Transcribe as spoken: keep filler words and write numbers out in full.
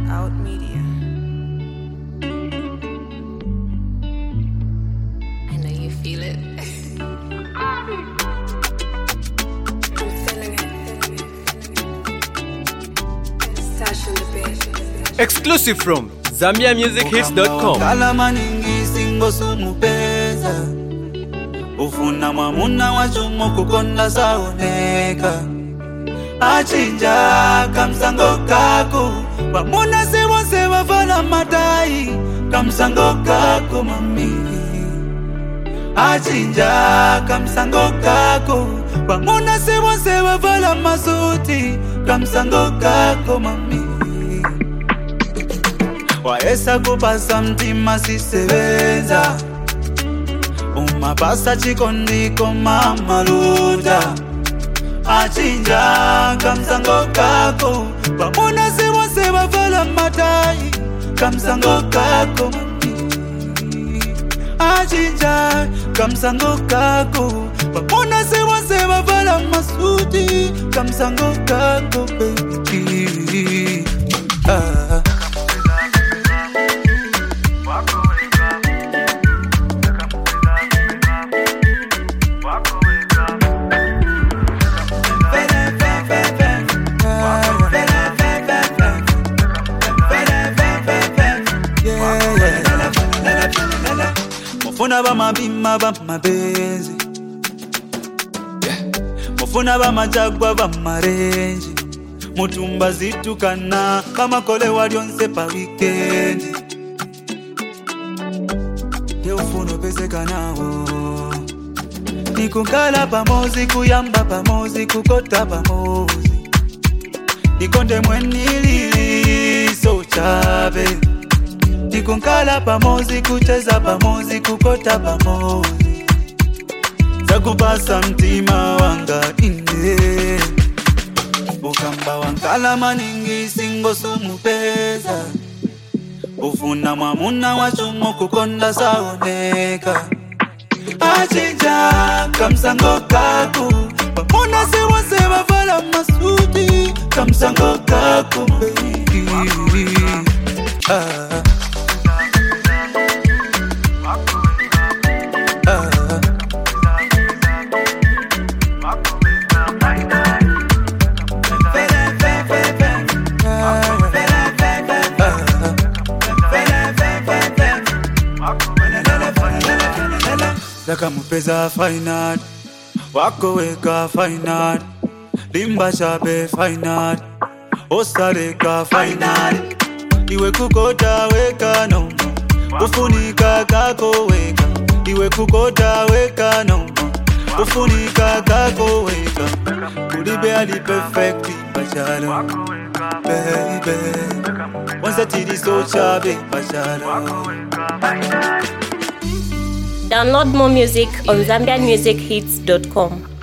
Out Media. I know you feel it. I'm feeling it. Stash on the bed. Exclusive from Zambia Music Hits dot com. Kala maningi singo sumupeza ufuna mwamuna wachumo kukonda saoneka achinja kamsango kako wamuna sewa sewa vala matai kamsango kako mami achinja kamsango kako wamuna sewa sewa vala masuti kamsango kako mami waesa kupasa mtima sisebenza umapasa chikondiko mamaluta achinja kamsango kako pamona sewa sewa vala matai kamsango kako achinja kamsango kako pamona sewa sewa vala masuti kamsango kako baby ah. Mufuna ba mabima ba mabenzi mufuna ba majagwa ba marenji mutumba zitukana kama kole walyonse pa weekend ye ufuno peseka nawo nikukala pamozi kuyamba pamozi kukota pamozi nikonde mwenili so chabe nikunkala pamozi kucheza pamozi kukota pamozi zakupasa mtima wanga ine ukamba wankala maningi singo sumupeza ufuna mwamuna wachumo kukonda saoneka achinja kamsango kako pamona sewa sewa vala masuti kamsango kako baby ah. Laka mupeza final wako weka final limba chabe final osareka final iwe kukota weka no ufunika kako weka iwe kukota weka no ufunika kako weka kulibe ali perfect bachara baby once tidi so chabe bachara. Download more music on Zambian Music Hits dot com.